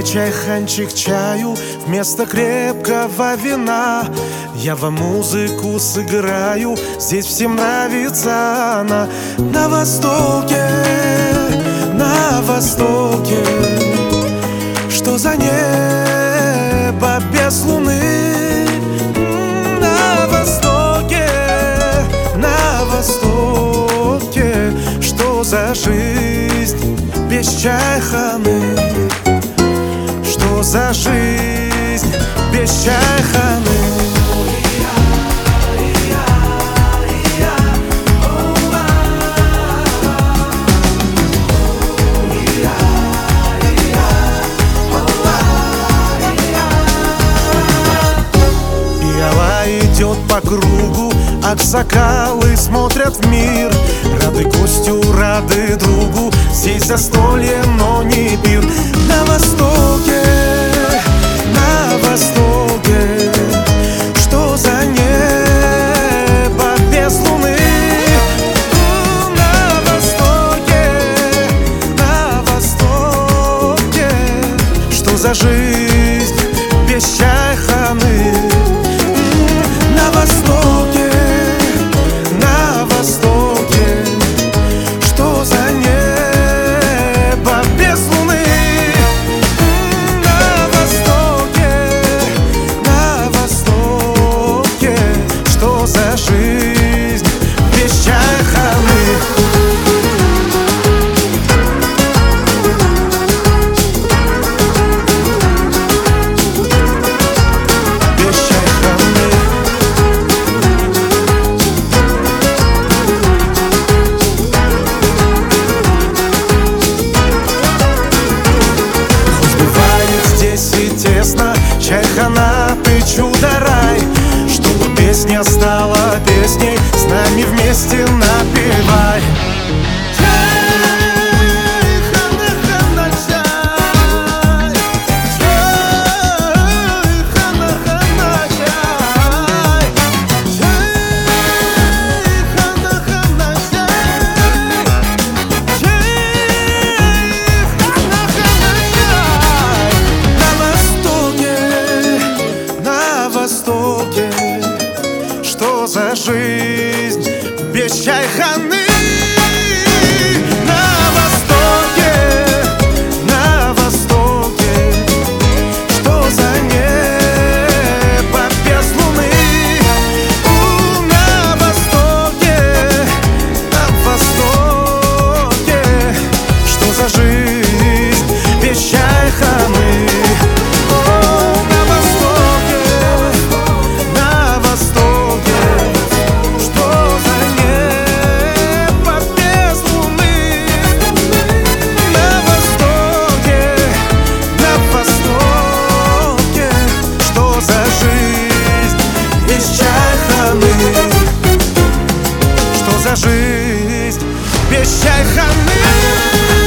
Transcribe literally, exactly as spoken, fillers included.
чайханчик чаю вместо крепкого вина. Я вам музыку сыграю, здесь всем нравится она. На востоке, на востоке, что за небо без луны? На востоке, на востоке, что за жизнь без чайханы? Что за жизнь без чайханы? Идет по кругу, аксакалы смотрят в мир. Рады гостю, рады другу, здесь застолье, но не пир. На востоке, на востоке, что за небо без луны? На востоке, на востоке, что за жизнь без чайханы? На востоке, на востоке, что за небо без луны? На востоке, на востоке, что за жизнь без чайханы? Чайхана, ты чудо-рай, чтобы песня стала песней, с нами вместе напевай. Что за жизнь без чайханы? На востоке, на востоке, что за небо без луны? У, на востоке, на востоке, что за жизнь без чайханы? Что за жизнь без чайханы?